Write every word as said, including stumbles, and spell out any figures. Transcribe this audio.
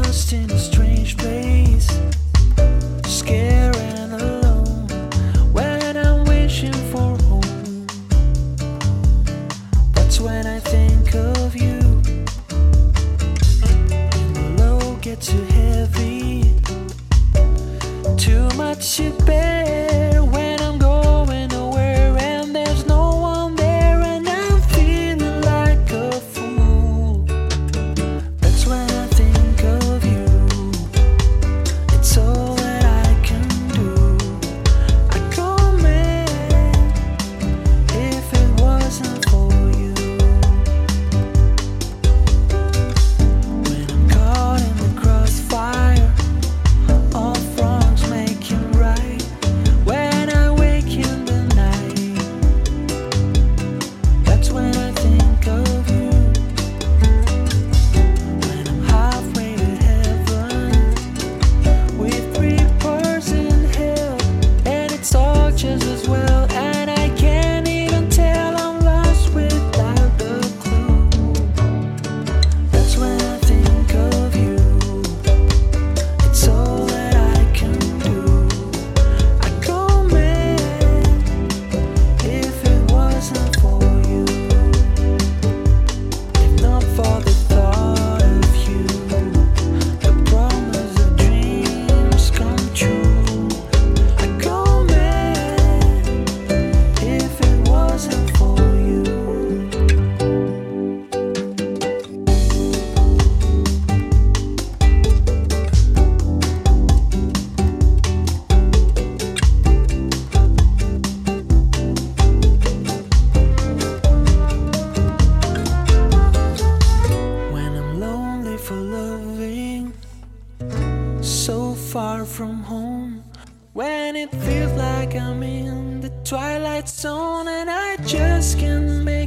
lost in a strange place, scared and alone. When I'm wishing for home, that's when I think of you. And the load gets too heavy, too much to bear when I'm going nowhere and there's no one there, and I'm feeling like a fool. That's when I think of you. It's all that I can do. I'd go mad if it wasn't for you. When I'm caught in the crossfire, all wrongs making right. When I wake in the night, that's when I think of you. When I'm halfway to heaven with three birds in hell, and it's all just as well, and I can't even tell I'm lost without the clue. That's when I think of you. It's all that I can do. I'd go mad if it wasn't for you. If not for the thought of you, the promise of dreams come true. I'd go mad if it wasn't for you. When I'm lonely for loving, so far from home. When it feels like I'm in the twilight zone and I just can't make